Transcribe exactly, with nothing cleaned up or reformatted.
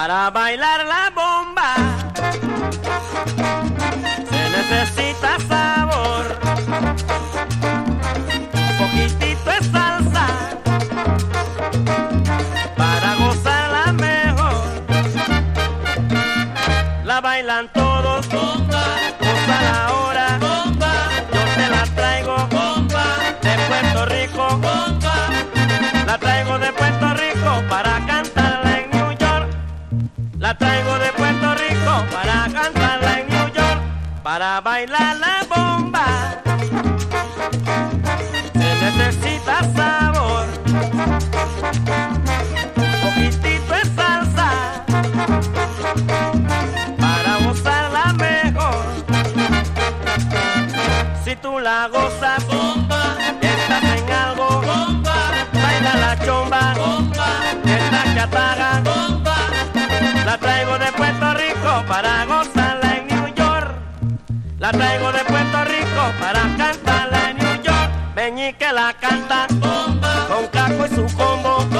Para bailar la bomba se necesita sabor, un poquitito de salsa para gozarla mejor. La bailan todos, bomba, gózala ahora, bomba, yo te la traigo, bomba, de Puerto Rico, bomba, la traigo de Puerto Rico para cantarla en New York. La traigo de Puerto Rico para cantarla en New York, para bailar la bomba se necesita sabor, un poquitito de salsa para gozarla mejor. Si tú la gozas, bomba, estás en algo, bomba, baila la chomba, bomba, esta chataga, bomba. La traigo de Puerto Rico para gozarla en New York. La traigo de Puerto Rico para cantarla en New York. Meñique la canta, bomba, con Caco y su combo.